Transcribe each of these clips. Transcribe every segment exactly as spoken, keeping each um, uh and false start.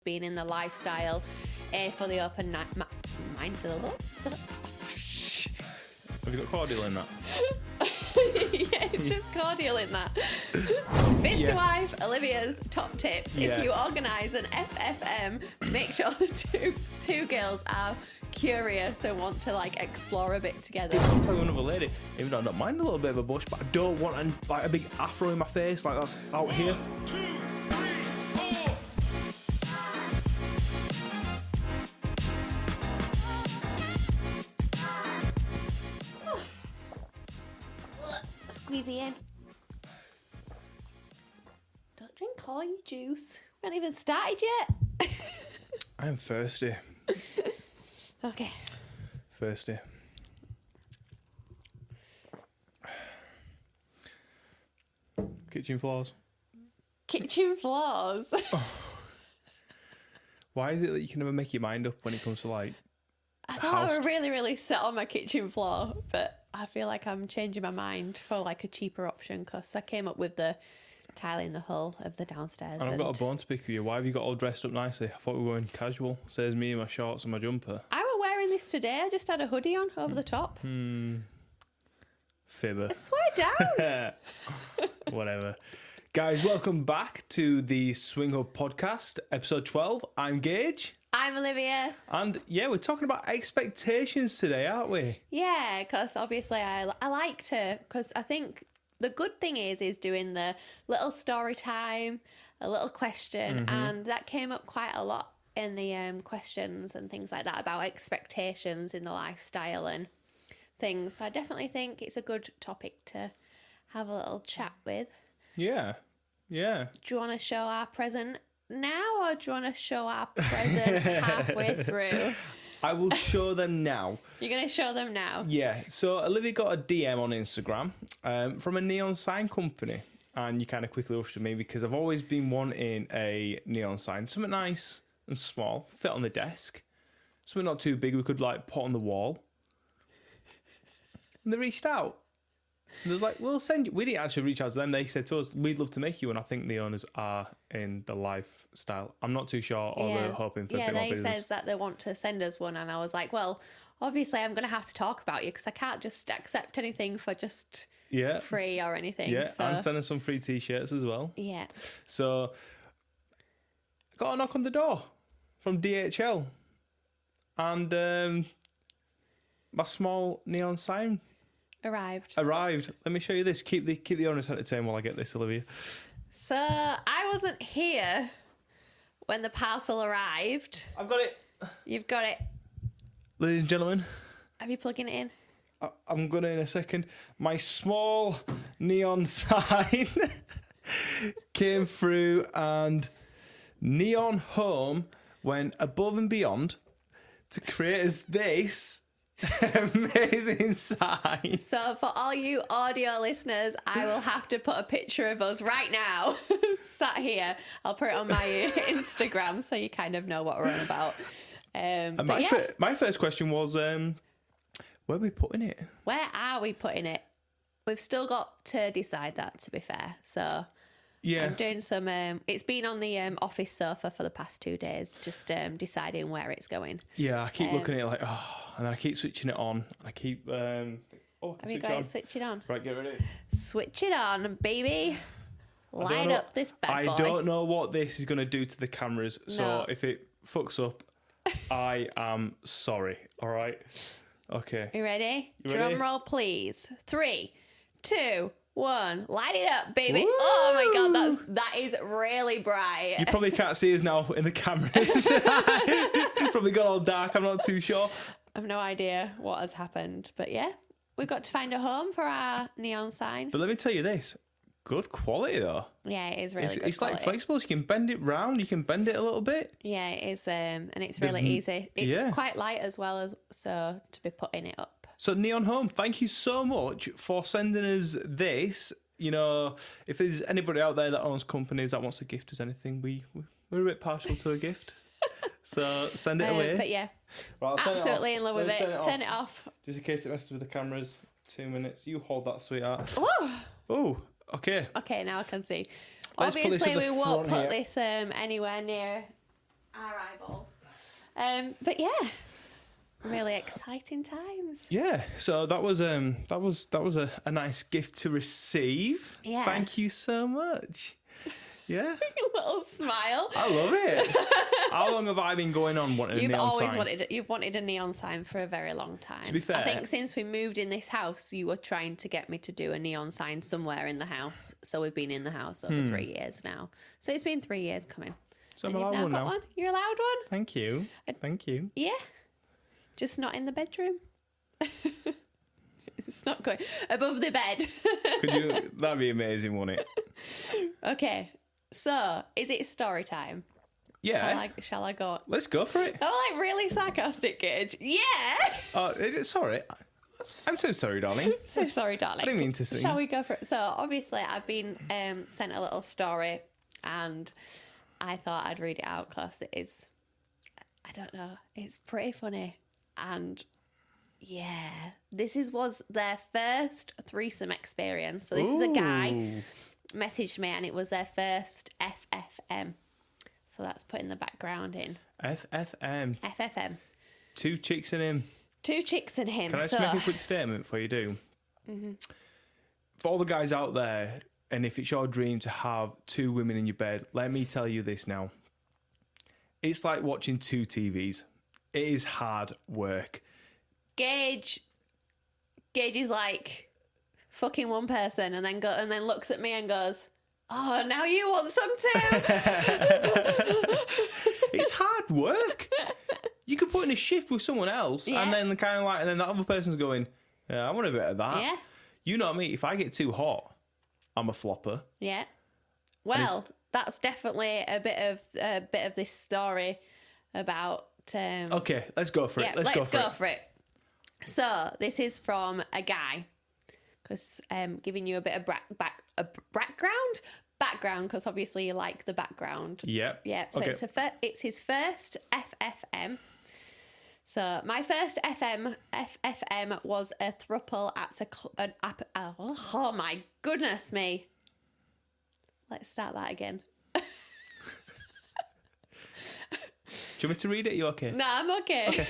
being in the lifestyle, A for the open night. Ma- mind the Have you got cordial in that? Yeah, it's just cordial in that. Mister Yeah. Wife, Olivia's top tips. Yeah. If you organise an F F M, make sure the two two girls are curious and want to like explore a bit together. I'm probably another lady. Even though I don't mind a little bit of a bush, but I don't want an, like a big afro in my face like that's out here. Squeezy in. Don't drink all your juice. We haven't even started yet. I am thirsty. Okay. Thirsty. Kitchen floors. Kitchen floors. Why is it that you can never make your mind up when it comes to like I thought I house- was really, really set on my kitchen floor, but I feel like I'm changing my mind for like a cheaper option because I came up with the tiling the hull of the downstairs. And I've got a bone to pick with you. Why have you got all dressed up nicely? I thought we were going casual. Says me in my shorts and my jumper. I was wearing this today. I just had a hoodie on over the top. Hmm. Fibber. Swear down. Whatever. Guys, welcome back to the Swing Hub podcast, episode twelve. I'm Gage. I'm Olivia. And yeah, we're talking about expectations today, aren't we? Yeah, because obviously I, I like to, because I think the good thing is, is doing the little story time, a little question, and that came up quite a lot in the um, questions and things like that about expectations in the lifestyle and things. So I definitely think it's a good topic to have a little chat with. Yeah. Yeah. Do you want to show our present now, or do you want to show our present halfway through? I will show them now. You're going to show them now? Yeah. So Olivia got a D M on Instagram um, from a neon sign company. And you kind of quickly rushed to me because I've always been wanting a neon sign. Something nice and small, fit on the desk. Something not too big we could like put on the wall. And they reached out. And they was like, we'll send you. We didn't actually reach out to them. They said to us, we'd love to make you. And I think the owners are in the lifestyle. I'm not too sure, or they're hoping for yeah, a bit more they business. says that they want to send us one, and I was like, well, obviously I'm going to have to talk about you because I can't just accept anything for just Yeah. free or anything. Yeah, so. and sending some free t-shirts as well. Yeah. So, got a knock on the door from D H L. And um, my small neon sign Arrived. arrived. Let me show you this. Keep the keep the owners entertained while I get this, Olivia. So I wasn't here when the parcel arrived. I've got it. You've got it. Ladies and gentlemen, Have you plugging it in? I- I'm going to in a second. My small neon sign came through, and Neon Home went above and beyond to create us this amazing sign. So for all you audio listeners, I will have to put a picture of us right now sat here. I'll put it on my Instagram so you kind of know what we're on about. Um, And but my, yeah, fir- my first question was, um, where are we putting it? where are we putting it? We've still got to decide that, to be fair. So Yeah. I'm doing some. Um, it's been on the um, office sofa for the past two days, just um, deciding where it's going. Yeah, I keep Um, looking at it like, oh, and then I keep switching it on. And I keep, um, oh, I Have you switch got it on. it? Switch it on. Right, get ready. Switch it on, baby. I don't Line know- up this bad I boy. don't know what this is going to do to the cameras. So No. if it fucks up, I am sorry. All right. Okay. You ready? You Drum ready? roll, please. Three, two, one. Light it up, baby. Oh my god, that's that is really bright. You probably can't see us now in the cameras. Probably got all dark. I'm not too sure. I've no idea what has happened, but yeah, we've got to find a home for our neon sign. But let me tell you this. Good quality though. Yeah, it is really It's, good it's like quality. flexible. You can bend it round. You can bend it a little bit. Yeah, it is, um, and it's They've really n- easy. It's yeah. quite light as well, as so to be putting it up. So Neon Home, thank you so much for sending us this. You know, if there's anybody out there that owns companies that wants to gift us anything, we we're a bit partial to a gift. So send it Um, away. but yeah, Right, I'll turn it absolutely off. in love with Let it. me Turn it off. Just in case it messes with the cameras. Two minutes. You hold that, sweetheart. Woo! Oh, okay. Okay, now I can see. Let's put this Obviously, at the we won't front put here. this um, anywhere near Um, but yeah, really exciting times. Yeah, so that was um that was that was a, a nice gift to receive. Yeah. Thank you so much. Yeah. Little smile. I love it. How long have I been going on wanting You've a neon always sign? wanted you've wanted a neon sign for a very long time. To be fair- I think since we moved in this house, you were trying to get me to do a neon sign somewhere in the house. So we've been in the house over three years now. So it's been three years coming. So I'm And you've allowed now one got now. one. You're allowed one. Thank you. Thank you. Yeah, just not in the bedroom. It's not going above the bed. Could you? That'd be amazing, wouldn't it? Okay, so is it story time? Yeah. Shall I, shall I go? Let's go for it. Oh, like really sarcastic, Gage. Yeah. Oh, it- sorry. I'm so sorry, darling. So sorry, darling. I didn't mean to sing. Shall we go for it? So obviously, I've been um, sent a little story, and I thought I'd read it out because it is. I don't know. It's pretty funny, and yeah, this is was their first threesome experience. So this is a guy Ooh. messaged me, and it was their first F F M. So that's putting the background in. F F M. F F M. Two chicks and him. Two chicks and him. Can I just so make a quick statement before you do? Mm-hmm. For all the guys out there, and if it's your dream to have two women in your bed, let me tell you this now. It's like watching two T Vs. It is hard work. Gage, Gage is like fucking one person, and then go and then looks at me and goes, "Oh, now you want some too." It's hard work. You could put in a shift with someone else, Yeah. and then kind of like, and then that other person's going, "Yeah, I want a bit of that." Yeah, You know what I mean? If I get too hot, I'm a flopper. yeah. Well, that's definitely a bit of a bit of this story about. Um, Okay, let's go for it. yeah, let's, let's, go for go it. for it. So this is from a guy, because um, giving you a bit of back, back a background, background, because obviously you like the background. Yep. Yeah, so Okay. it's a fir- it's his first F F M. So my first F M F F M was a thruple at a cl- an app. Oh, oh my goodness me! Let's start that again. Do you want me to read it? You okay? No, I'm okay.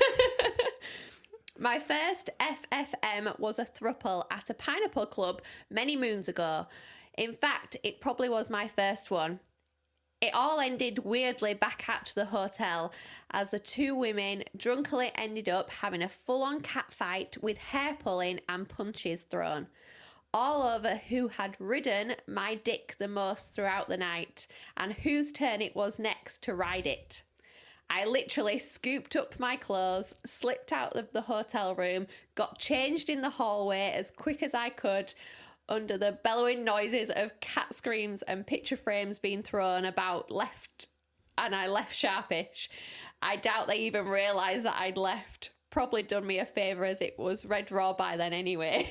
My first F F M was a thruple at a pineapple club many moons ago. In fact, it probably was my first one. It all ended weirdly back at the hotel as the two women drunkenly ended up having a full-on cat fight with hair pulling and punches thrown. All over who had ridden my dick the most throughout the night and whose turn it was next to ride it. I literally scooped up my clothes, slipped out of the hotel room, got changed in the hallway as quick as I could under the bellowing noises of cat screams and picture frames being thrown about left, and I left sharpish. I doubt they even realised that I'd left. Probably done me a favour as it was red raw by then anyway.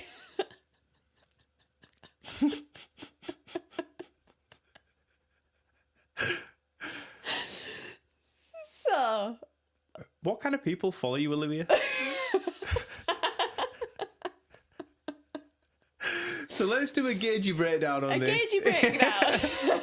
So, What kind of people follow you, Olivia? So let's do a Gagey breakdown on a this. Gagey breakdown.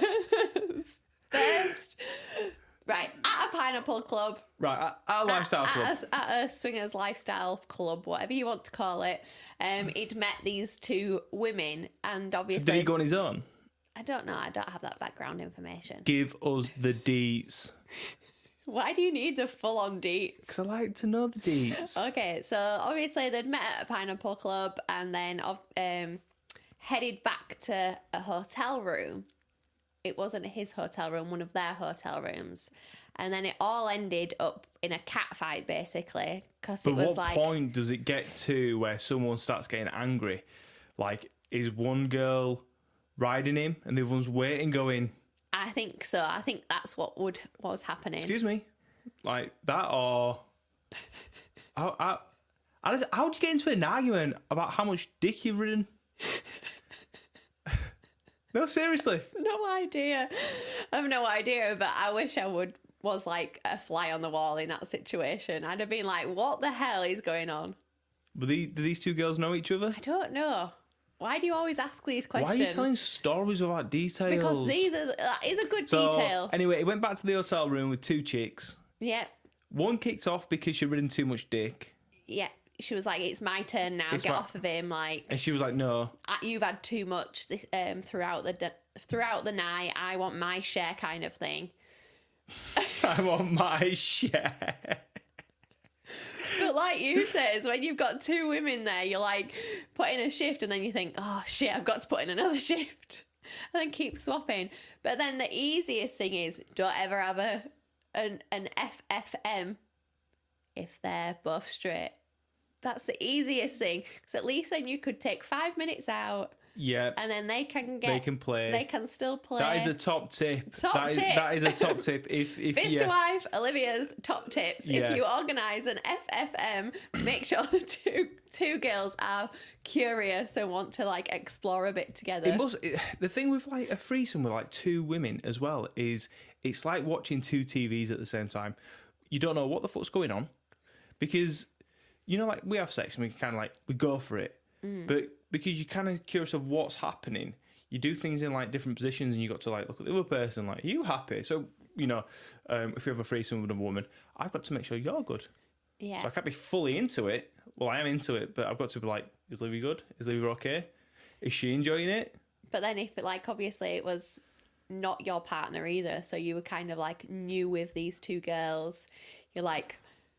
First, right, at a pineapple club. Right, at our lifestyle at, club. At a, at a swingers lifestyle club, whatever you want to call it. Um, he'd met these two women, and obviously, Did he go on his own? I don't know. I don't have that background information. Give us the deets. Why do you need the full-on deets? Because I like to know the deets. Okay, so obviously they'd met at a pineapple club, and then um, headed back to a hotel room. It wasn't his hotel room, one of their hotel rooms. And then it all ended up in a cat fight, basically, because But it was what like... point does it get to where someone starts getting angry? Like, is one girl riding him and the other one's waiting, going, I think so. I think that's what would what was happening. excuse me? Like that, or... how, how, how, does, how do you get into an argument about how much dick you've ridden? No, seriously. No idea. I have no idea, but I wish I would was like a fly on the wall in that situation. I'd have been like, what the hell is going on? But the, do these two girls know each other? I don't know. Why do you always ask these questions? Why are you telling stories without details? Because these are that is a good So, detail. anyway, he went back to the hotel room with two chicks. Yeah. One kicked off because she'd ridden too much dick. Yeah, she was like, "It's my turn now. It's Get my- off of him." Like, And she was like, no. "Uh, you've had too much this, um, throughout the d- throughout the night. I want my share, kind of thing. I want my share. But like you said, when you've got two women there, you're like putting a shift, and then you think, "Oh shit, I've got to put in another shift," and then keep swapping. But then the easiest thing is, don't ever have a an an F F M if they're both straight. That's the easiest thing, because at least then you could take five minutes out, Yeah. and then they can get They can play. They can still play. That is a top tip. Top that is, tip. That is a top tip. If if Mister yeah. Wife, Olivia's top tips. Yeah. If you organise an F F M, make sure the two two girls are curious and want to like explore a bit together. It must. It, the thing with like a threesome with like two women as well is it's like watching two T Vs at the same time. You don't know what the fuck's going on because you know, like we have sex and we kind of like we go for it, Mm. but because you're kind of curious of what's happening, you do things in like different positions and you got to like look at the other person like, are you happy? So you know, um, if you have a threesome with a woman, I've got to make sure you're good. Yeah. So I can't be fully into it. Well, I am into it, but I've got to be like, is Livy good? Is Livy okay? Is she enjoying it? But then if it, like, obviously it was not your partner either, so you were kind of like new with these two girls, you're like,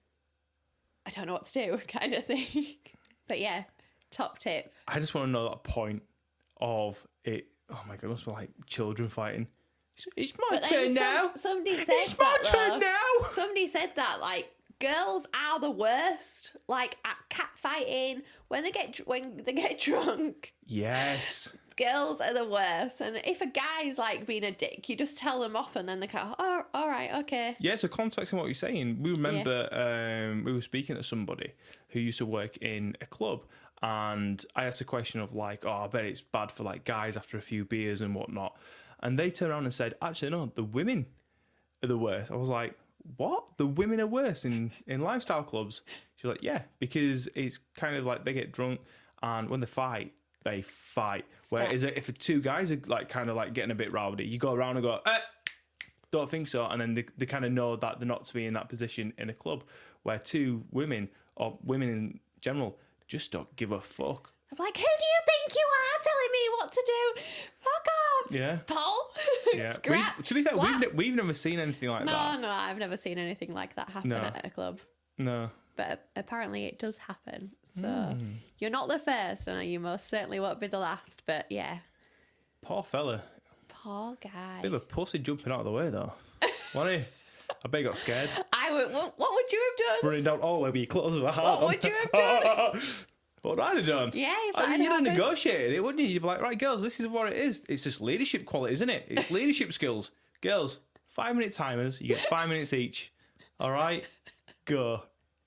I don't know what to do, kind of thing. But yeah, top tip. I just want to know that point of it. Oh my god, it must be like children fighting. It's, it's my But then turn some- now. Somebody said It's my that, turn though. now. Somebody said that, like, girls are the worst. Like at cat fighting, when they get dr- when they get drunk, Yes. girls are the worst. And if a guy's like being a dick, you just tell them off, and then they go, "Oh, all right, okay." Yeah, so contexting what you're saying, we remember um, we were speaking to somebody who used to work in a club, and I asked a question of like, oh, I bet it's bad for like guys after a few beers and whatnot. And they turned around and said, actually, no, the women are the worst. I was like, what? The women are worse in, in lifestyle clubs? She's like, yeah, because it's kind of like they get drunk, and when they fight, they fight. Whereas if the two guys are like kind of like getting a bit rowdy, you go around and go, eh, don't think so. And then they, they kind of know that they're not to be in that position in a club. Where two women, or women in general, just don't give a fuck. I'm like, who do you think you are telling me what to do? Fuck off, Yeah. Paul. Yeah. Scratch, We've, to be fair, slap. we've, ne- we've never seen anything like No, that. no, I've never seen anything like that happen No. at a club. No. But apparently it does happen. So Hmm. you're not the first, and you most certainly won't be the last. But yeah, Poor fella. poor guy. Bit of a pussy jumping out of the way, though. Wasn't he? I bet he got scared. I would. What, what would you have done? Running down all the way with your clothes. What would you have done? What would I have done? Yeah, if I that mean, had you'd have happened. negotiated it, wouldn't you? You'd be like, right, girls, this is what it is. It's just leadership quality, isn't it? It's leadership skills. Girls, five minute timers. You get five minutes each. All right? Go.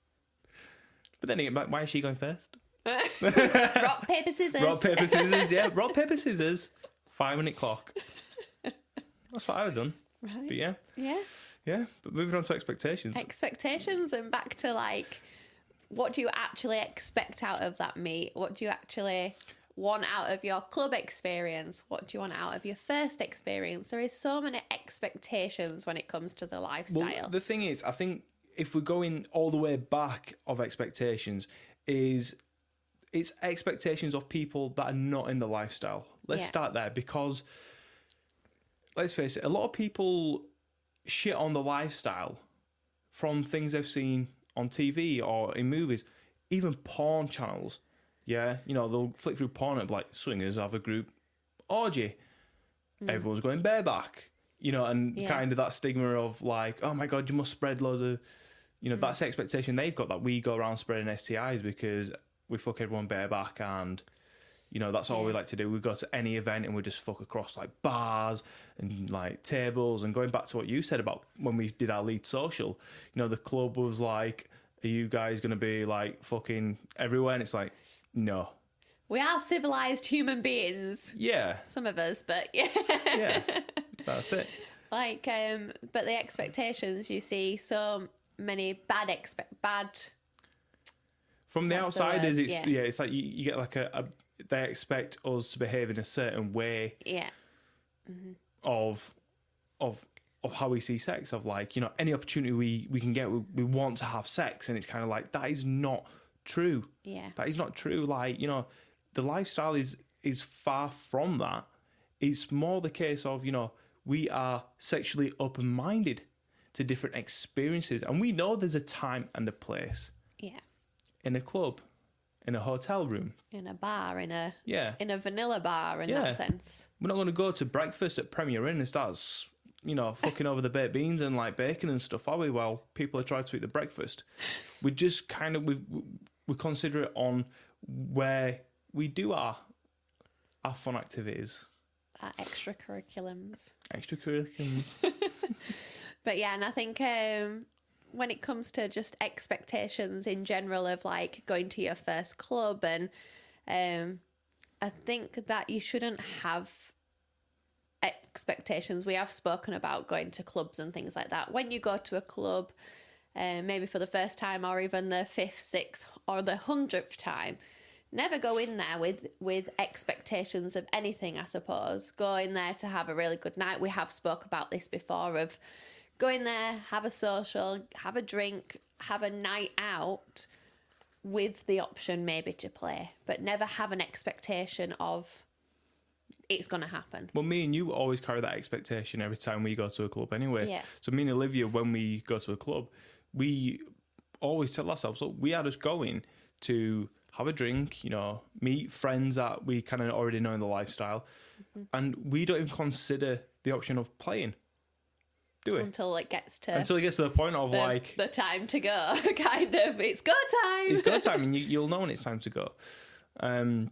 But then again, like, why is she going first? Rock paper scissors. Rock, paper, scissors. Yeah, rock, paper, scissors. Five minute clock. That's what I would have done. Right. But yeah, Yeah. yeah. But moving on to expectations. Expectations, and back to like, what do you actually expect out of that meet? What do you actually want out of your club experience? What do you want out of your first experience? There is so many expectations when it comes to the lifestyle. Well, the thing is, I think if we're going all the way back of expectations, is it's expectations of people that are not in the lifestyle. Let's Yeah. start there, because let's face it, a lot of people shit on the lifestyle from things they've seen on T V or in movies, even porn channels. Yeah, you know, they'll flick through porn and be like, swingers have a group orgy. Everyone's going bareback. You know, and Yeah. kind of that stigma of like, oh my God, you must spread loads of, you know, that's the expectation they've got, that we go around spreading S T Is because we fuck everyone bareback, and, you know, that's all we Yeah. like to do. We go to any event and we just fuck across like bars and like tables. And going back to what you said about when we did our lead social, you know, the club was like, are you guys going to be like fucking everywhere? And it's like, no. We are civilized human beings. Yeah. Some of us, but yeah. Yeah. That's it. Like, um, but the expectations, you see so many bad expect bad. From the What's the outsiders, word? it's yeah. Yeah. it's like you, you get like a, a they expect us to behave in a certain way Yeah. of of of how we see sex, of like, you know, any opportunity we, we can get, we, we want to have sex. And it's kind of like, that is not true. Yeah. That is not true. Like, you know, the lifestyle is is far from that. It's more the case of, you know, we are sexually open-minded to different experiences. And we know there's a time and a place. Yeah. In a club, in a hotel room. In a bar, in a Yeah. in a vanilla bar in Yeah. that sense. We're not going to go to breakfast at Premier Inn and start, you know, fucking over the baked beans and like bacon and stuff, are we? While people are trying to eat the breakfast. We just kind of, we we consider it on where we do our, our fun activities. Our extracurriculums. Extracurriculums. But yeah, and I think um, when it comes to just expectations in general of like going to your first club, and um, I think that you shouldn't have expectations. We have spoken about going to clubs and things like that. When you go to a club, uh, maybe for the first time or even the fifth, sixth or the hundredth time, never go in there with, with expectations of anything, I suppose. Go in there to have a really good night. We have spoke about this before, of go in there, have a social, have a drink, have a night out with the option maybe to play, but never have an expectation of it's going to happen. Well, me and you always carry that expectation every time we go to a club anyway. Yeah. So me and Olivia, when we go to a club, we always tell ourselves, look, we are just going to have a drink, you know, meet friends that we kind of already know in the lifestyle. Mm-hmm. And we don't even consider the option of playing, do we? Until it gets to... Until it gets to the point of the, like... the time to go, kind of. It's go time. It's go time, and you, you'll know when it's time to go. Um,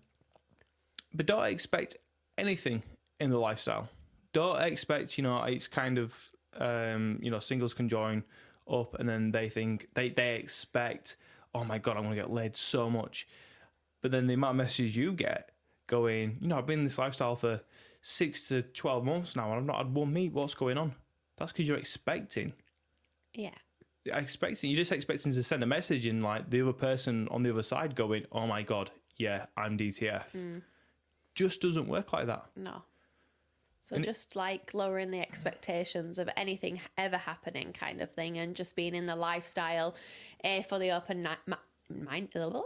but don't expect anything in the lifestyle. Don't expect, you know, it's kind of, um, you know, singles can join up and then they think, they, they expect, oh my God, I'm going to get laid so much. But then the amount of messages you get going, you know, I've been in this lifestyle for six to twelve months now and I've not had one meet. What's going on? That's because you're expecting. Yeah. Expecting, you're just expecting to send a message and like the other person on the other side going, oh my God, yeah, I'm D T F. Mm. Just doesn't work like that. No. So And just like lowering the expectations of anything ever happening, kind of thing, and just being in the lifestyle, A, for the open night, ma- mind. Have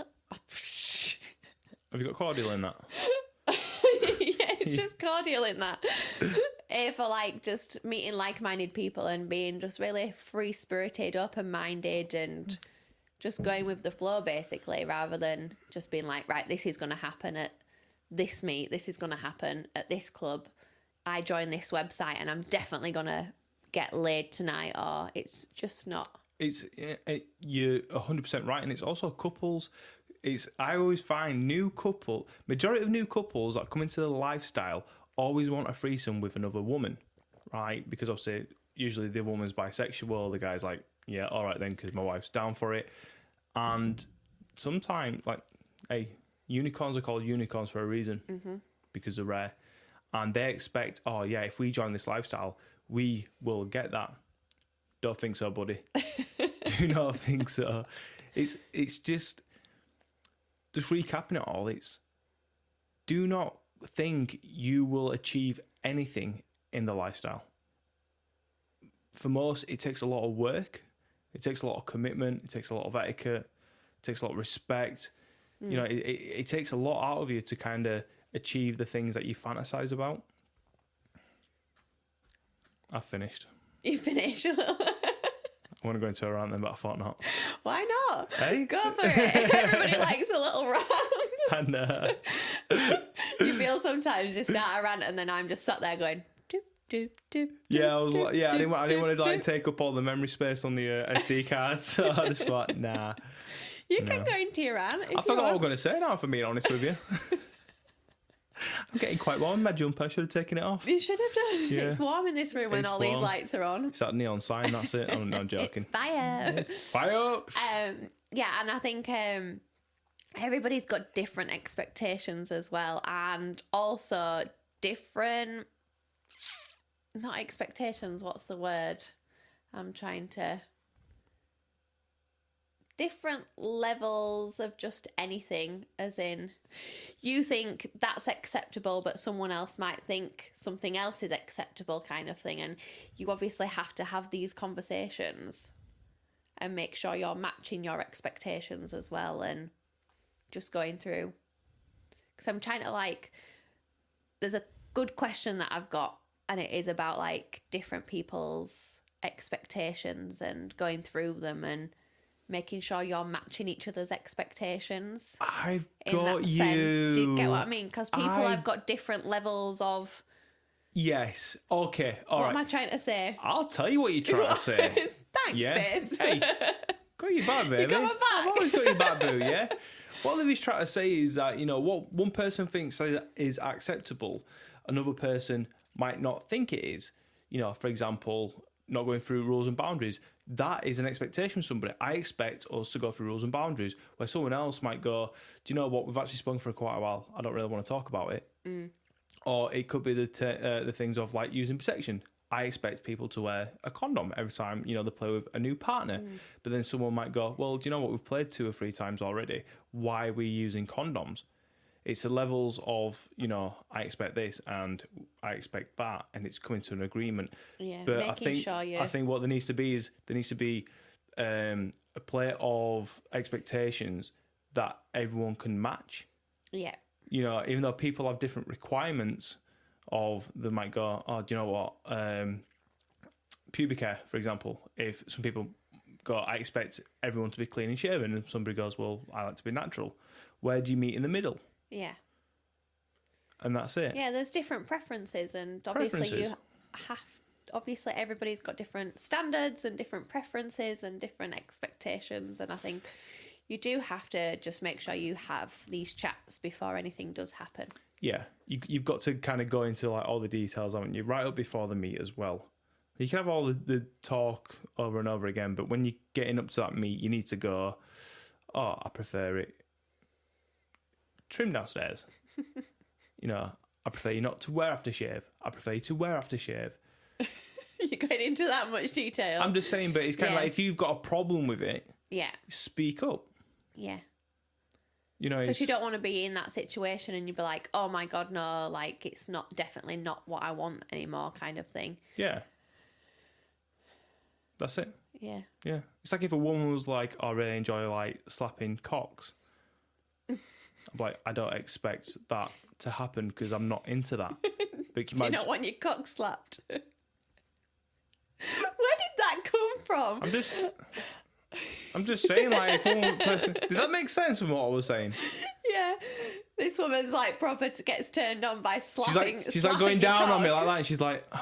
you got cordial in that? Yeah, it's just cordial in that. A, for like just meeting like-minded people and being just really free-spirited, open-minded, and just going with the flow, basically, rather than just being like, right, this is going to happen at this meet, this is going to happen at this club, I join this website and I'm definitely going to get laid tonight, or it's just not. It's it, you're one hundred percent right, and it's also couples. It's I always find new couple, majority of new couples that come into the lifestyle always want a threesome with another woman, right? Because obviously, usually the woman's bisexual, the guy's like, yeah, all right then, because my wife's down for it. And sometimes, like, hey, unicorns are called unicorns for a reason, mm-hmm. because they're rare. And they expect, oh yeah, if we join this lifestyle, we will get that. Don't think so, buddy. Do not think so. It's it's just, just recapping it all, it's, do not think you will achieve anything in the lifestyle. For most, it takes a lot of work. It takes a lot of commitment. It takes a lot of etiquette. It takes a lot of respect. Mm. You know, it, it, it takes a lot out of you to kind of achieve the things that you fantasize about. I've finished. You finished? I want to go into a rant then, but I thought not. Why not? Hey? Go for it. Everybody likes a little rant. I know. You feel sometimes you start a rant and then I'm just sat there going, doop, doop, doop. Yeah, I was doop, like, yeah, I didn't, want, I didn't doop, want to like doop. take up all the memory space on the uh, S D cards, so I just thought, nah. You no. can go into your rant. If I forgot you what I was want. going to say now, if I'm being honest with you. I'm getting quite warm in my jumper. I should have taken it off. You should have done. Yeah. It's warm in this room when It's all warm. these lights are on. It's that neon sign, that's it. I'm not joking. It's fire. It's fire. Um, yeah, and I think um, everybody's got different expectations as well, and also different, not expectations, what's the word I'm trying to, different levels of just anything, as in you think that's acceptable, but someone else might think something else is acceptable, kind of thing. And you obviously have to have these conversations and make sure you're matching your expectations as well, and just going through. Because I'm trying to, like, there's a good question that I've got, and it is about, like, different people's expectations and going through them and making sure you're matching each other's expectations. I've in got that you. sense. Do you get what I mean? Because people I... have got different levels of... Yes. Okay. All what right. am I trying to say? I'll tell you what you're trying to say. Thanks, yeah. babes. Hey, got your back, baby. You got my back. I've always got your back, boo, yeah? What Livy's trying to say is that, you know, what one person thinks is acceptable, another person might not think it is. You know, for example, not going through rules and boundaries. That is an expectation from somebody. I expect us to go through rules and boundaries, where someone else might go, do you know what, we've actually spoken for quite a while. I don't really want to talk about it. Mm. Or it could be the t- uh, the things of, like, using protection. I expect people to wear a condom every time, you know, they play with a new partner. Mm. But then someone might go, well, do you know what? We've played two or three times already. Why are we using condoms? It's the levels of, you know, I expect this and I expect that, and it's coming to an agreement. Yeah, but making I think, sure you... I think what there needs to be is there needs to be um, a play of expectations that everyone can match. Yeah. You know, even though people have different requirements of, they might go, oh, do you know what? Um, pubic hair, for example. If some people go, I expect everyone to be clean and shaven, and somebody goes, well, I like to be natural. Where do you meet in the middle? Yeah. And that's it. Yeah, there's different preferences, and obviously Preferences. you have, obviously everybody's got different standards and different preferences and different expectations, and I think you do have to just make sure you have these chats before anything does happen. Yeah, you, you've got to kind of go into, like, all the details, haven't you? Right up before the meet as well. You can have all the, the talk over and over again, but when you're getting up to that meet, you need to go, oh, I prefer it trim downstairs. You know, I prefer you not to wear aftershave. I prefer you to wear aftershave. You're going into that much detail. I'm just saying, but it's kind Yeah. of like, if you've got a problem with it, Yeah. speak up. Yeah. You know, Because it's, you don't want to be in that situation and you'd be like, oh my God, no, like it's not, definitely not what I want anymore, kind of thing. yeah. That's it. Yeah. Yeah. It's like if a woman was like, oh, I really enjoy, like, slapping cocks. I'm like, I don't expect that to happen because I'm not into that. But you Do you not want your cock slapped? Where did that come from? I'm just, I'm just saying, like, if one person, did that make sense from what I was saying? Yeah. This woman's like proper t- gets turned on by slapping. She's like, she's like slapping going your down on me cock. like that, and she's like,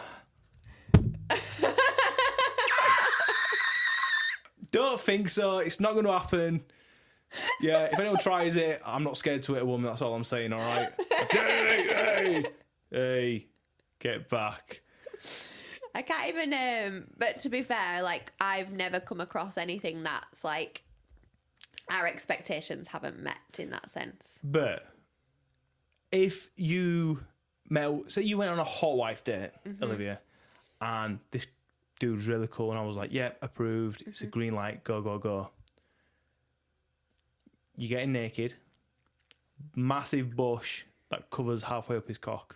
don't think so. It's not going to happen. Yeah, if anyone tries it, I'm not scared to hit a woman. That's all I'm saying. All right. hey, hey, hey, get back. I can't even. Um, but to be fair, like I've never come across anything that's like our expectations haven't met in that sense. But if you met, say you went on a hot wife date, mm-hmm. Olivia, and this dude's really cool, and I was like, yeah, approved. It's mm-hmm. a green light. Go, go, go. You're getting naked, massive bush that covers halfway up his cock.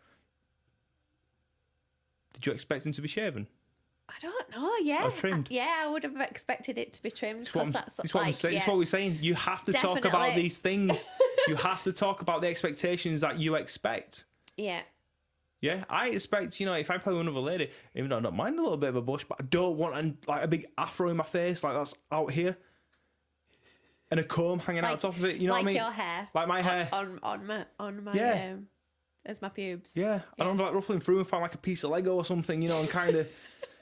Did you expect him to be shaven? I don't know. Yeah, or trimmed? I, yeah, I would have expected it to be trimmed. That's what, I'm, that's, that's, what like, I'm saying. yeah. That's what we're saying. You have to Definitely. talk about these things. You have to talk about the expectations that you expect. Yeah. Yeah, I expect, you know, if I play with another lady, even though I don't mind a little bit of a bush, but I don't want an, like a big afro in my face, like that's out here. And a comb hanging like, out top of it, you know like what I mean? Like your hair. Like my hair. On on my, on my Yeah. um, as my pubes. Yeah, I don't like ruffling through and find like a piece of Lego or something, you know, and kind of...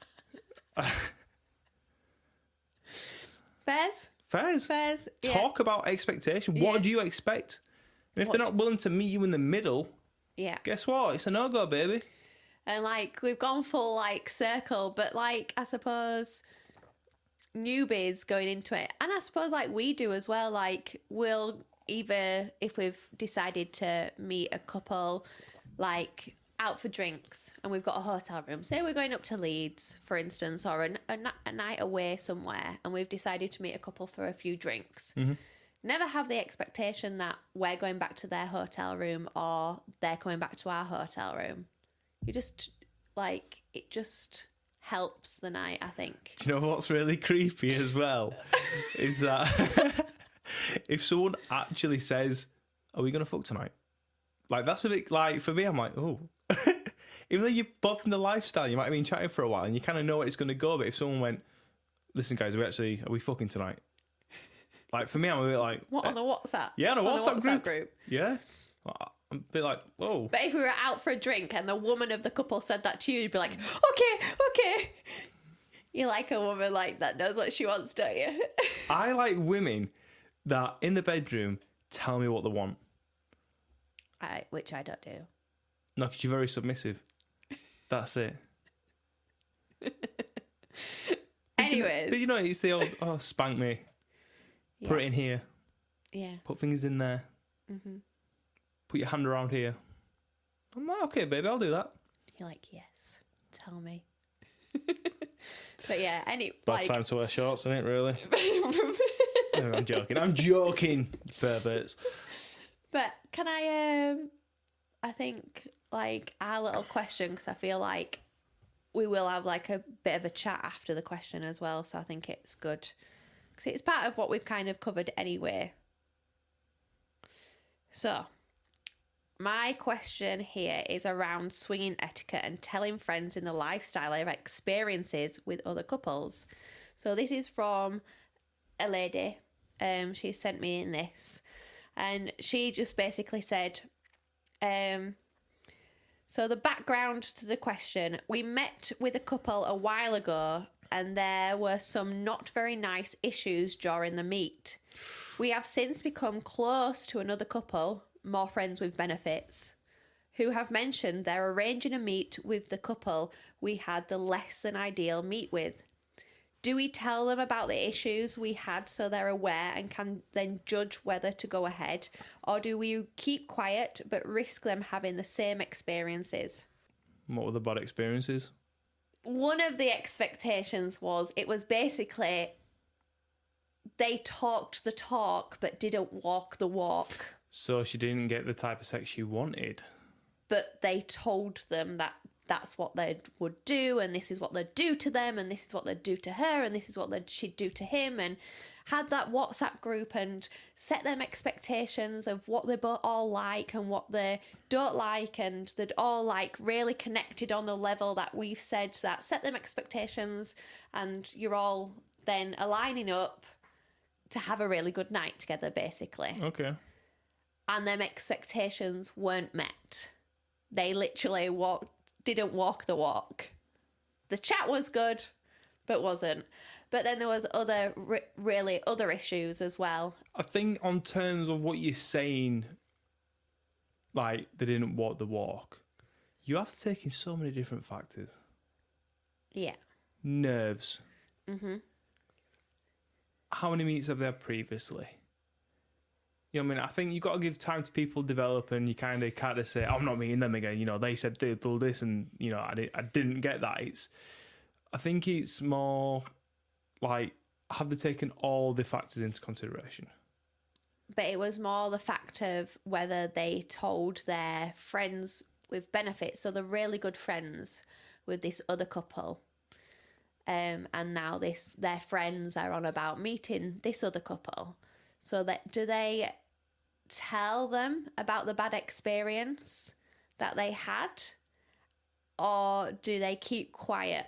Fairs? Fairs. Fairs. Yeah. Talk about expectation. What Yeah. do you expect? And if What- they're not willing to meet you in the middle, Yeah. guess what? It's a no-go, baby. And like we've gone full like circle, but like I suppose newbies going into it, and I suppose like we do as well, like we'll either, if we've decided to meet a couple, like out for drinks and we've got a hotel room. Say we're going up to Leeds, for instance, or a, a, a night away somewhere, and we've decided to meet a couple for a few drinks. Mm-hmm. Never have the expectation that we're going back to their hotel room or they're coming back to our hotel room. You just, like, it just helps the night, I think. Do you know what's really creepy as well? Is that if someone actually says, are we going to fuck tonight? Like, that's a bit, like, for me, I'm like, oh. Even though you're both in the lifestyle, you might have been chatting for a while and you kind of know where it's going to go, but if someone went, listen, guys, are we actually, are we fucking tonight? Like, for me, I'm a bit like... What, on the WhatsApp? Yeah, on a on WhatsApp, the WhatsApp group. group. Yeah. I'm a bit like, whoa. But if we were out for a drink and the woman of the couple said that to you, you'd be like, okay, okay. You like a woman like that knows what she wants, don't you? I like women that, in the bedroom, tell me what they want. I, which I don't do. No, because you're very submissive. That's it. Anyways. But you know, it's the old, oh, spank me. Yeah. Put it in here. Yeah. Put fingers in there. Mm-hmm. Put your hand around here. I'm like, okay, baby, I'll do that. You're like, yes, tell me. But yeah, any Bad like... time to wear shorts, isn't it, really? No, I'm joking. I'm joking, you perverts. But can I, um, I think, like, our little question, because I feel like we will have, like, a bit of a chat after the question as well, so I think it's good. Because it's part of what we've kind of covered anyway. So, my question here is around swinging etiquette and telling friends in the lifestyle of experiences with other couples. So this is from a lady. Um, she sent me in this. And she just basically said, um, so the background to the question, we met with a couple a while ago and there were some not very nice issues during the meet. We have since become close to another couple, more friends with benefits, who have mentioned they're arranging a meet with the couple we had the less than ideal meet with. Do we tell them about the issues we had so they're aware and can then judge whether to go ahead? Or do we keep quiet but risk them having the same experiences? What were the bad experiences? One of the expectations was, it was basically they talked the talk but didn't walk the walk. So she didn't get the type of sex she wanted. But they told them that that's what they would do, and this is what they'd do to them, and this is what they'd do to her, and this is what they'd, she'd do to him, and had that WhatsApp group and set them expectations of what they both all like and what they don't like, and they'd all like really connected on the level that we've said, that set them expectations, and you're all then aligning up to have a really good night together, basically. Okay. And them expectations weren't met. They literally walked, didn't walk the walk. The chat was good, but wasn't. But then there was other, re- really other issues as well. I think on terms of what you're saying, like they didn't walk the walk, you have to take in so many different factors. Yeah. Nerves. Mm-hmm. How many meets have they had previously? You know what I mean? I think you've got to give time to people develop, and you kind of kind of say, I'm not meeting them again. You know, they said they'd do this, and, you know, I, did, I didn't get that. It's, I think it's more like, have they taken all the factors into consideration? But it was more the fact of whether they told their friends with benefits, so they're really good friends with this other couple. Um, and now this their friends are on about meeting this other couple. So that do they tell them about the bad experience that they had, or do they keep quiet?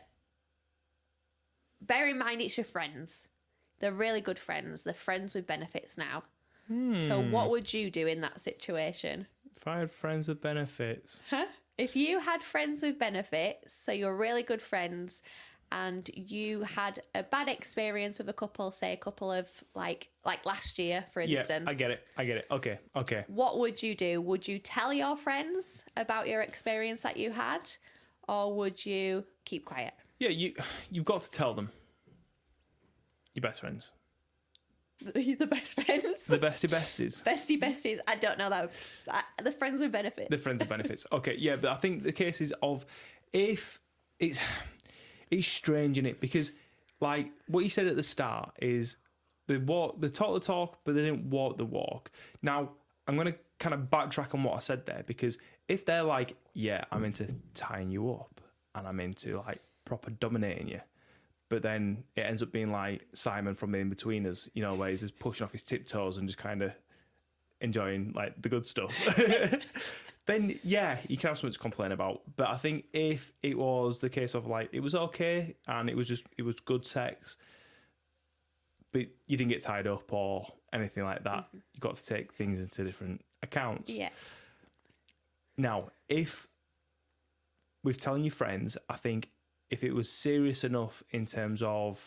Bear in mind, it's your friends. They're really good friends. They're friends with benefits now. Hmm. So what would you do in that situation? If I had friends with benefits. Huh? If you had friends with benefits, so you're really good friends, and you had a bad experience with a couple, say a couple of like like last year, for instance. Yeah, I get it. I get it. Okay, okay. What would you do? Would you tell your friends about your experience that you had, or would you keep quiet? Yeah, you you've got to tell them. Your best friends. The best friends. The bestie besties. Bestie besties. I don't know that. I, the friends with benefits. The friends with benefits. Okay, yeah, but I think the case is of if it's it's strange in it because like what you said at the start is they walk they talk the talk, but they didn't walk the walk. Now I'm gonna kind of backtrack on what I said there because if they're like, yeah, I'm into tying you up and I'm into like proper dominating you. But then it ends up being like Simon from the In-Betweeners, you know, where he's just pushing off his tiptoes and just kind of enjoying like the good stuff. Then, yeah, you can have something to complain about. But I think if it was the case of like, it was okay and it was just, it was good sex, but you didn't get tied up or anything like that, mm-hmm. you got to take things into different accounts. Yeah. Now, if with telling your friends, I think if it was serious enough in terms of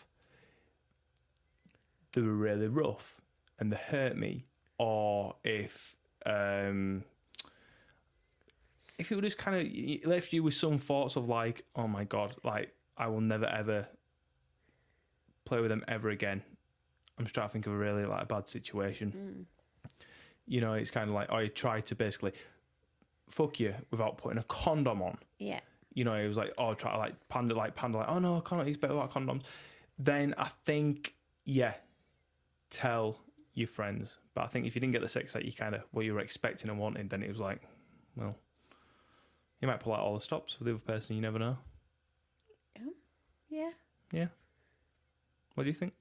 they were really rough and they hurt me, or if um, if it would just kind of left you with some thoughts of like, oh my God, like I will never ever play with them ever again. I'm just trying to think of a really like bad situation. Mm. You know, it's kind of like, oh, you try to basically fuck you without putting a condom on. Yeah. You know, it was like, oh, try to like panda, like panda, like, oh no, I can't, he's better without condoms. Then I think, yeah, tell your friends. But I think if you didn't get the sex that you kind of, what you were expecting and wanting, then it was like, well, you might pull out all the stops for the other person, you never know. Oh, yeah. Yeah. What do you think?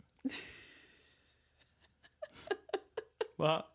What?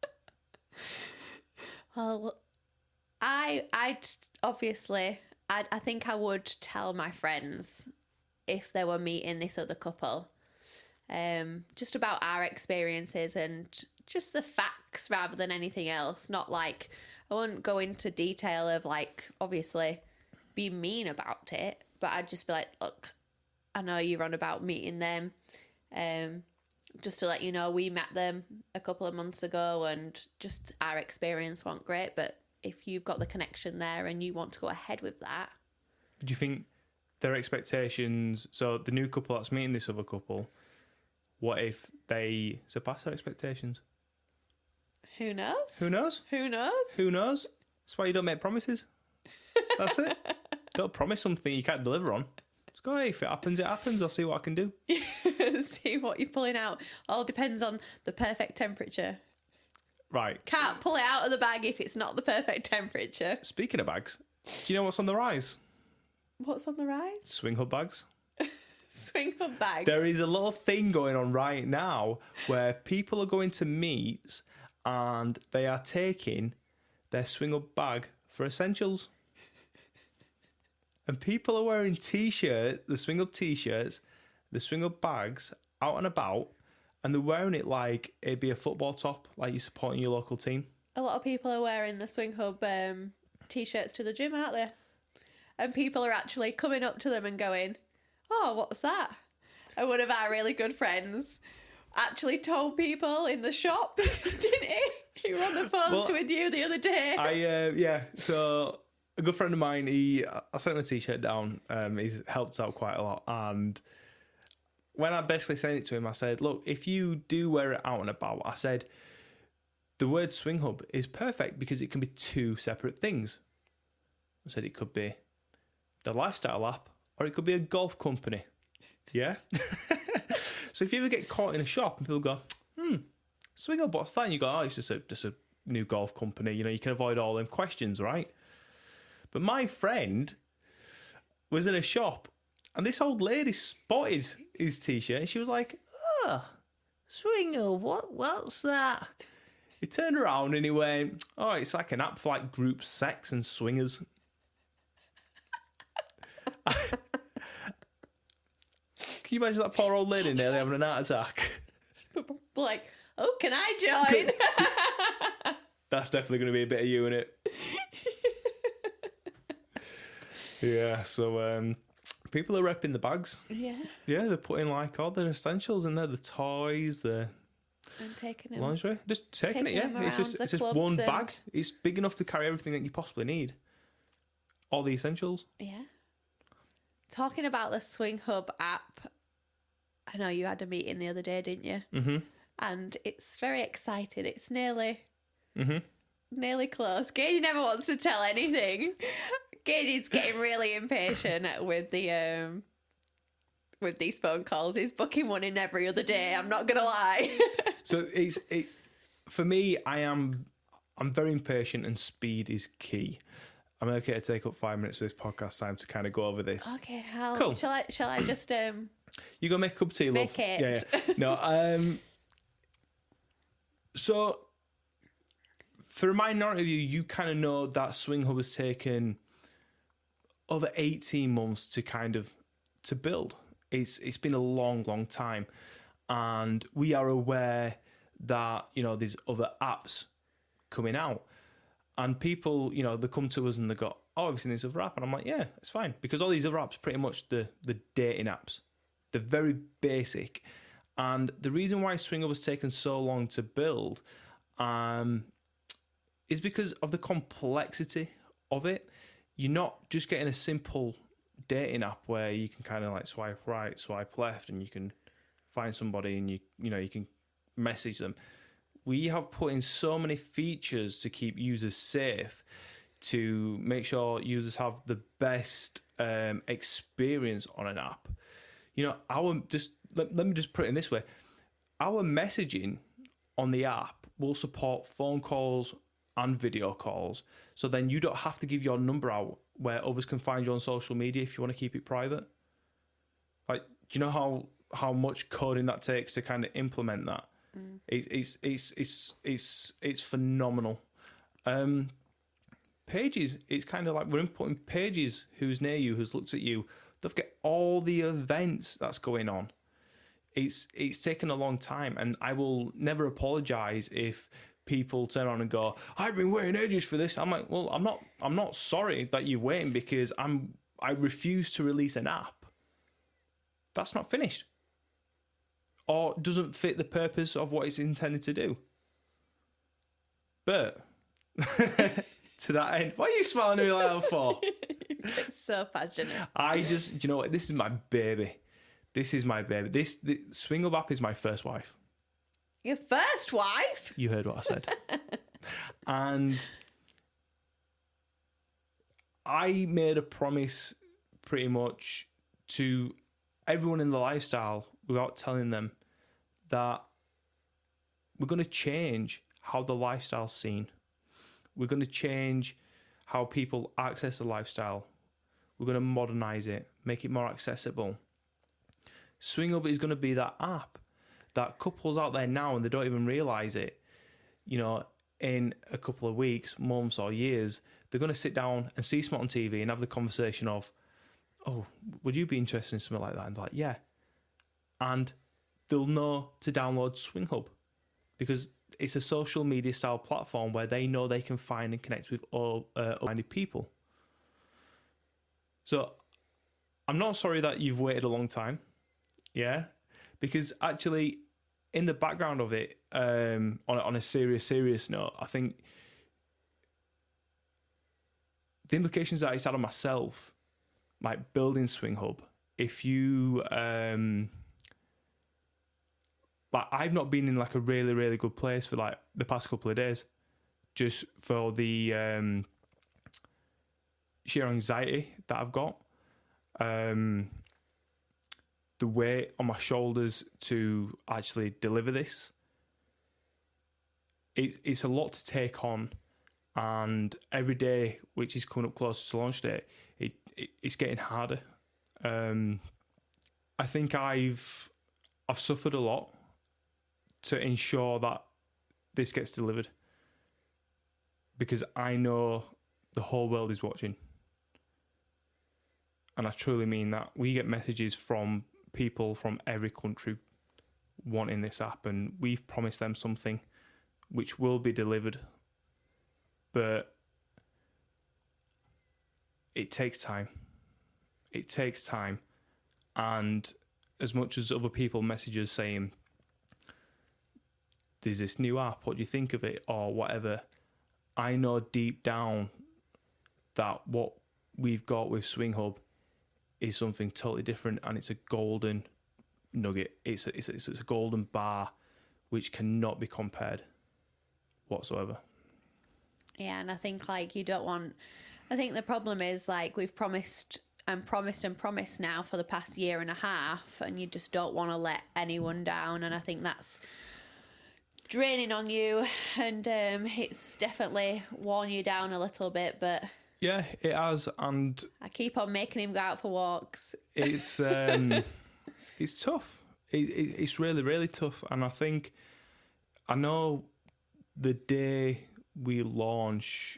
Well, I, I'd obviously... I, I think I would tell my friends if they were meeting this other couple, um, just about our experiences and just the facts rather than anything else. Not like, I wouldn't go into detail of like, obviously, be mean about it, but I'd just be like, look, I know you're on about meeting them. Um, just to let you know, we met them a couple of months ago and just our experience wasn't great, but if you've got the connection there and you want to go ahead with that. Do you think their expectations, so the new couple that's meeting this other couple, what if they surpass their expectations? Who knows? Who knows? Who knows? Who knows? That's why you don't make promises. That's it. Don't promise something you can't deliver on. Just go, hey, if it happens, it happens. I'll see what I can do. See what you're pulling out. All depends on the perfect temperature. Right. Can't pull it out of the bag if it's not the perfect temperature. Speaking of bags, do you know what's on the rise? What's on the rise? Swing hub bags. Swing hub bags. There is a little thing going on right now where people are going to meets and they are taking their swing hub bag for essentials. And people are wearing t-shirts, the swing hub t-shirts, the swing hub bags out and about. And they're wearing it like it'd be a football top, like you're supporting your local team. A lot of people are wearing the Swing Hub um, T-shirts to the gym, aren't they? And people are actually coming up to them and going, oh, what's that? And one of our really good friends actually told people in the shop, didn't he? He was on the phone well, with you the other day. I uh, Yeah, so a good friend of mine, he I sent him a T-shirt down. Um, he's helped out quite a lot. And when I basically sent it to him, I said, look, if you do wear it out and about, I said, the word swing hub is perfect because it can be two separate things. I said it could be the lifestyle app or it could be a golf company. Yeah? So if you ever get caught in a shop and people go, hmm, swing hub, what's that? And you go, oh, it's just a, just a new golf company. You know, you can avoid all them questions, right? But my friend was in a shop and this old lady spotted his T-shirt and she was like, oh, swing hub, what, what's that? He turned around and he went, oh, it's like an app for like group sex and swingers. Can you imagine that poor old lady nearly having an heart attack? Like, oh, can I join? That's definitely going to be a bit of you in it. Yeah, so um, people are repping the bags. Yeah. Yeah, they're putting like all their essentials in there, the toys, the and taking them, lingerie. Just taking, taking it, yeah. It's just, it's just one and... bag. It's big enough to carry everything that you possibly need. All the essentials. Yeah. Talking about the Swing Hub app, I know you had a meeting the other day, didn't you? Mm-hmm. and it's very exciting. It's nearly, Mm-hmm. nearly close. Gage never wants to tell anything. Gage is getting really impatient with the um with these phone calls. He's booking one in every other day. I'm not gonna lie. So it's it for me. I am I'm very impatient, and speed is key. I'm okay to take up five minutes of this podcast time to kind of go over this. Okay, how Cool. shall I? Shall I just um? You go make a cup of tea, love. Make it. Yeah, yeah. No. Um. So, for a minority of you, you kind of know that Swing Hub has taken over eighteen months to kind of to build. It's it's been a long, long time, and we are aware that you know there's other apps coming out, and people you know they come to us and they go, "Oh, I've seen this other app," and I'm like, "Yeah, it's fine," because all these other apps are pretty much the the dating apps. They're very basic, and the reason why Swing Hub has taken so long to build, um, is because of the complexity of it. You're not just getting a simple dating app where you can kind of like swipe right, swipe left, and you can find somebody and you you know you can message them. We have put in so many features to keep users safe, to make sure users have the best um, experience on an app. You know, our just let, let me just put it in this way: our messaging on the app will support phone calls and video calls, so then you don't have to give your number out where others can find you on social media if you want to keep it private. Like, do you know how how much coding that takes to kind of implement that? Mm. It, it's it's it's it's it's phenomenal. Um, Pages, it's kind of like we're inputting Pages, who's near you, who's looked at you. They've got all the events that's going on. It's it's taken a long time, and I will never apologise if people turn around and go, "I've been waiting ages for this." I'm like, well, I'm not. I'm not sorry that you're waiting, because I'm. I refuse to release an app that's not finished or doesn't fit the purpose of what it's intended to do. But to that end, what are you smiling at me like that for? It's so passionate. I just, do you know what? This is my baby. This is my baby. This the Swing Hub app is my first wife. Your first wife? You heard what I said. And I made a promise pretty much to everyone in the lifestyle without telling them that we're going to change how the lifestyle's seen. We're going to change how people access the lifestyle. We're going to modernize it, make it more accessible. Swing Hub is going to be that app that couples out there now, and they don't even realize it, you know, in a couple of weeks, months or years, they're going to sit down and see something on T V and have the conversation of, "Oh, would you be interested in something like that?" And they're like, "Yeah." And they'll know to download Swing Hub because it's a social media style platform where they know they can find and connect with all uh, minded people. So I'm not sorry that you've waited a long time. Yeah. Because actually, in the background of it, um, on, on a serious, serious note, I think the implications that it's had on myself, like building Swing Hub, if you, um, like I've not been in like a really, really good place for like the past couple of days, just for the um, sheer anxiety that I've got. Um, the weight on my shoulders to actually deliver this. It, it's a lot to take on, and every day which is coming up closer to launch date, it, it it's getting harder. Um, I think I've I've suffered a lot to ensure that this gets delivered, because I know the whole world is watching, and I truly mean that. We get messages from people from every country wanting this app, and we've promised them something which will be delivered, but it takes time. It takes time. And as much as other people message us saying, "There's this new app, what do you think of it?" or whatever, I know deep down that what we've got with Swing Hub is something totally different, and it's a golden nugget. It's a, it's a, it's a golden bar which cannot be compared whatsoever. Yeah, and I think like you don't want. I think the problem is like we've promised and promised and promised now for the past year and a half, and you just don't want to let anyone down. And I think that's draining on you, and um, it's definitely worn you down a little bit. But yeah, it has, and I keep on making him go out for walks. It's um, it's tough. It, it, it's really really tough, and I think I know the day we launch,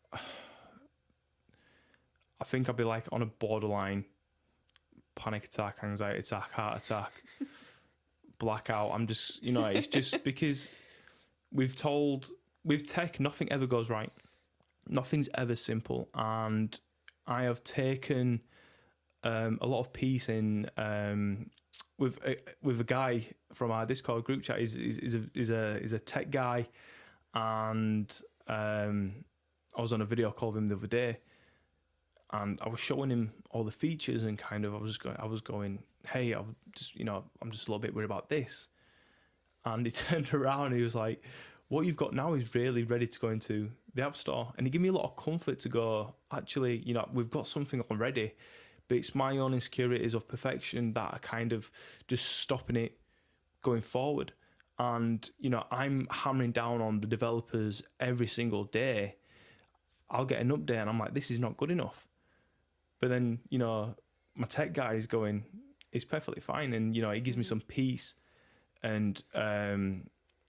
I think I'll be like on a borderline panic attack, anxiety attack, heart attack, blackout. I'm just, you know, it's just because we've told, with tech, nothing ever goes right. Nothing's ever simple. And I have taken um, a lot of peace in um, with a, with a guy from our Discord group chat. He's, he's, he's, a, he's, a, he's a tech guy. And um, I was on a video call with him the other day. And I was showing him all the features and kind of I was going, I was going, hey, I just, you know, I'm just a little bit worried about this. And he turned around and he was like, what you've got now is really ready to go into the App Store. And he gave me a lot of comfort to go, actually, you know, we've got something already, but it's my own insecurities of perfection that are kind of just stopping it going forward. And, you know, I'm hammering down on the developers every single day. I'll get an update and I'm like, this is not good enough. But then, you know, my tech guy is going, it's perfectly fine. And, you know, it gives me some peace and um,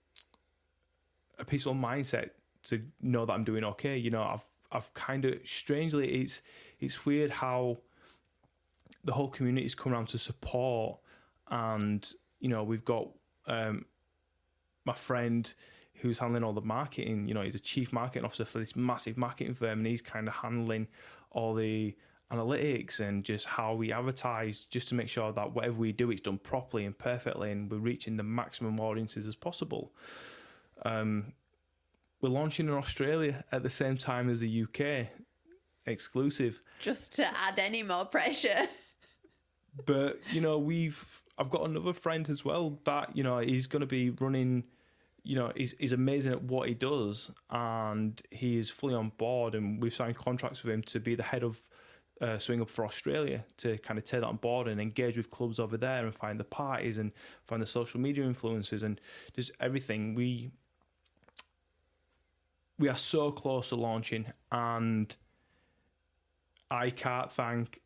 a peaceful mindset to know that I'm doing okay. You know, I've I've kind of, strangely, it's it's weird how the whole community's come around to support. And, you know, we've got um, my friend who's handling all the marketing. You know, he's a chief marketing officer for this massive marketing firm, and he's kind of handling all the analytics and just how we advertise, just to make sure that whatever we do, it's done properly and perfectly, and we're reaching the maximum audiences as possible. Um, we're launching in Australia at the same time as the U K, exclusive. Just to add any more pressure. But, you know, we've, I've got another friend as well that, you know, he's going to be running, you know, he's, he's amazing at what he does, and he is fully on board, and we've signed contracts with him to be the head of uh, Swing Up for Australia, to kind of take that on board and engage with clubs over there and find the parties and find the social media influencers and just everything. We we are so close to launching, and I can't thank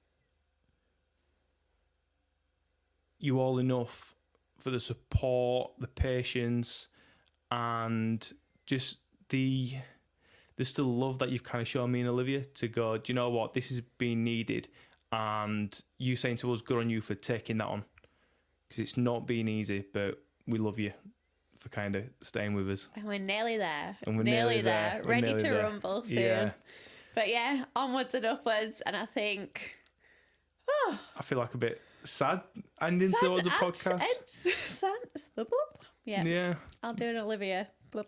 you all enough for the support, the patience, and just the there's still love that you've kind of shown me and Olivia to go, do you know what, this is being needed, and you saying to us, good on you for taking that on, because it's not been easy, but we love you for kind of staying with us. And we're nearly there. And we're nearly, nearly there. there. We're Ready nearly to there. rumble soon. Yeah. But yeah, onwards and upwards, and I think, oh, I feel like a bit sad ending sad towards the at- podcast. at- sad- yeah. Yeah. I'll do an Olivia. But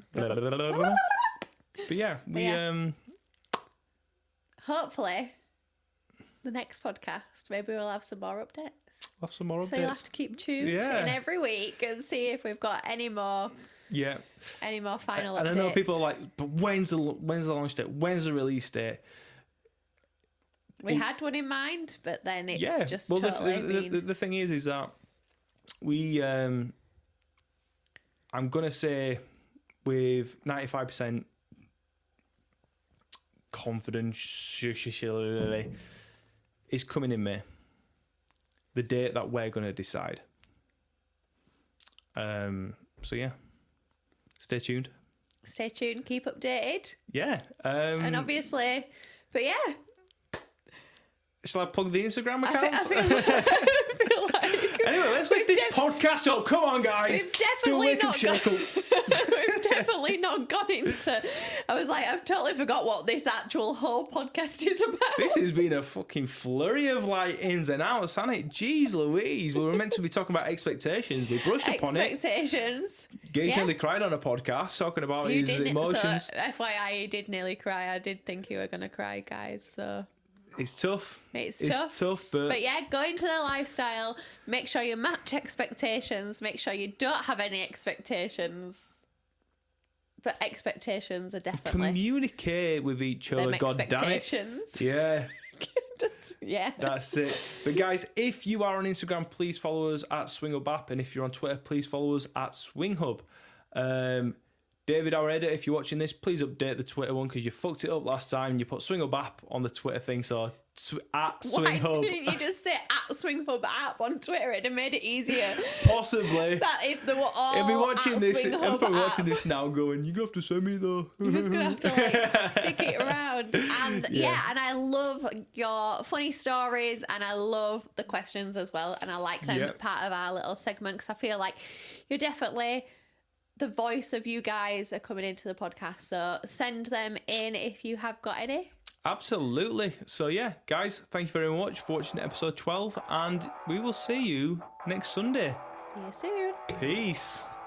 yeah, we yeah. um Hopefully, the next podcast, maybe we'll have some more updates. have some more updates. So you'll have to keep tuned Yeah. in every week and see if we've got any more, Yeah. any more final And updates. I know people are like, but when's the when's the launch date? When's the release date? We had one in mind, but then it's yeah. just well, totally the, the, been... the, the thing is, is that we, um, I'm gonna say, with ninety-five percent confidence, is coming in May. The date that we're gonna decide. Um. So yeah, stay tuned. Stay tuned, keep updated. Yeah. Um, And obviously, but yeah. Shall I plug the Instagram I, fe- accounts? I, feel, I feel like... Anyway, let's lift We've this def- podcast up. Come on, guys. We've Do a definitely wake-up not gone... circle. We've definitely not gone into... I was like, I've totally forgot what this actual whole podcast is about. This has been a fucking flurry of like ins and outs, hasn't it? Jeez Louise. We were meant to be talking about expectations. We brushed upon it. Expectations. Gage Yeah. nearly cried on a podcast talking about You his did emotions. So, F Y I, you did nearly cry. I did think you were going to cry, guys, so... it's tough. It's, it's tough. tough, but... But yeah, go into the lifestyle. Make sure you match expectations. Make sure you don't have any expectations. But expectations are definitely... Communicate with each other, them god damn it. expectations. Yeah. Just, yeah. That's it. But guys, if you are on Instagram, please follow us at SwingHubApp. And if you're on Twitter, please follow us at SwingHub. Um... David, our editor, if you're watching this, please update the Twitter one because you fucked it up last time. You put SwingHub app on the Twitter thing, so sw- at SwingHub. Why didn't you just say at SwingHub app on Twitter? It'd have made it easier. Possibly. That if they were all He'll be watching at this. SwingHub He'll be app. watching this now, going, "You're gonna have to send me though." You're just gonna have to like stick it around. And yeah. Yeah. and I love your funny stories, and I love the questions as well, and I like them Yep. part of our little segment because I feel like you're definitely the voice of you guys are coming into the podcast. So send them in if you have got any. Absolutely. So yeah, guys, thank you very much for watching episode twelve, and we will see you next Sunday. See you soon. Peace.